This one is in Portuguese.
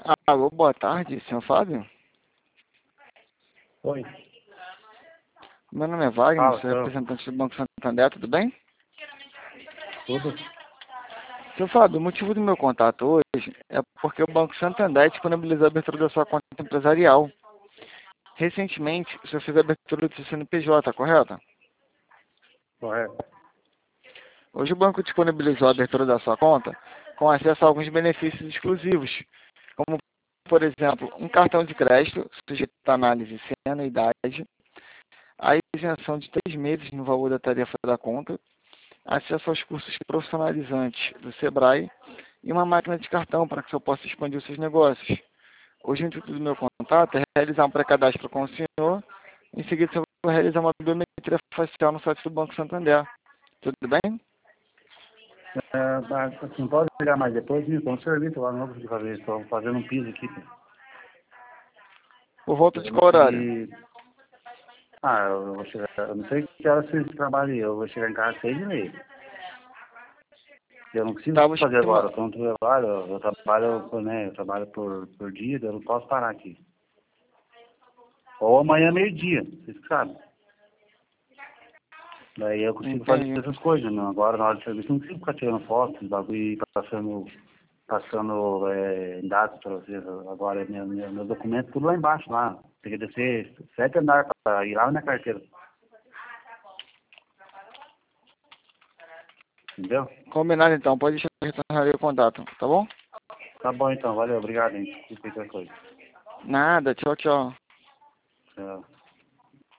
Alô, boa tarde, senhor Fábio. Oi. Meu nome é Wagner, Fala, sou senhor. representante do Banco Santander, tudo bem? Tudo? Senhor Fábio, o motivo do meu contato hoje é porque o Banco Santander disponibilizou a abertura da sua conta empresarial. Recentemente, o senhor fez a abertura do seu CNPJ, correto? Correto. Hoje o banco disponibilizou a abertura da sua conta com acesso a alguns benefícios exclusivos, como, por exemplo, um cartão de crédito sujeito à análise sem anuidade, a isenção de 3 meses no valor da tarefa da conta, acesso aos cursos profissionalizantes do Sebrae e uma máquina de cartão para que o senhor possa expandir os seus negócios. Hoje o intuito do meu contato é realizar um pré-cadastro com o senhor. Em seguida, eu vou realizar uma biometria facial no site do Banco Santander. Tudo bem? Assim, pode ligar mais depois, me com um serviço lá novo de fazer. Estou fazendo um piso aqui. Por volta de Eu qual horário? eu vou chegar. Eu não sei que hora vocês trabalham. Eu vou chegar em casa às 6h30. Eu não consigo Tá, vou fazer chamar. agora. Eu tô no trabalho, eu trabalho por dia, eu não posso parar aqui. Ou amanhã meio-dia, vocês que sabem. Daí eu consigo fazer Entendi. essas coisas, não. Agora na hora de serviço eu não consigo ficar tirando fotos, bagulho e passando dados para vocês. Agora meu documento tudo lá embaixo, lá. Tem que descer 7 andares para ir lá na minha carteira. Entendeu? Combinado então, pode deixar que eu retornarei o contato, tá bom? Tá bom então, valeu, obrigado, hein. Desculpa qualquer coisa. Nada, tchau, tchau. Tchau.